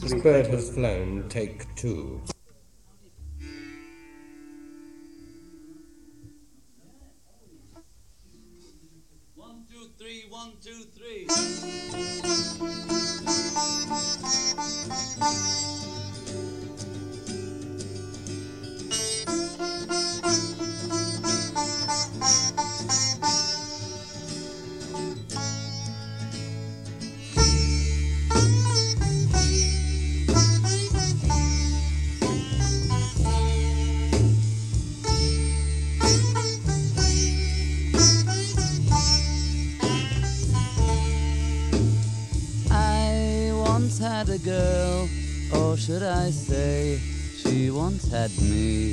This bird has flown, take two. 1, 2, 3, 1, 2, 3. Had a girl, or should I say, she once had me.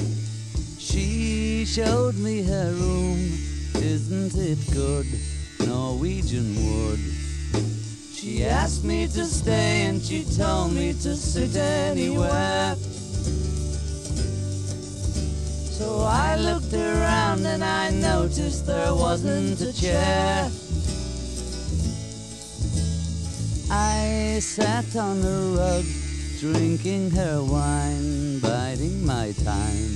She showed me her room, isn't it good, Norwegian wood. She asked me to stay and she told me to sit anywhere. So I looked around and I noticed there wasn't a chair. I sat on the rug, drinking her wine, biding my time.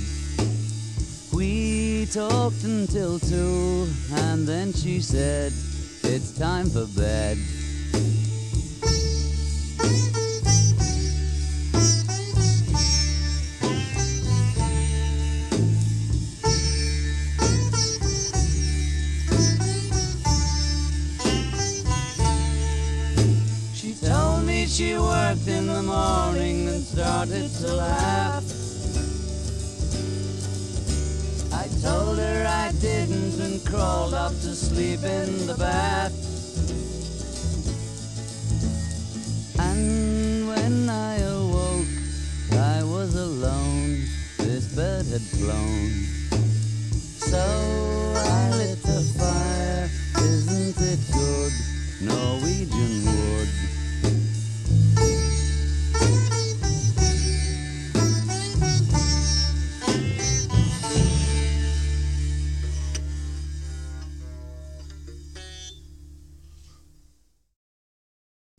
We talked until 2, and then she said, it's time for bed. She worked in the morning and started to laugh. I told her I didn't and crawled up to sleep in the bath. And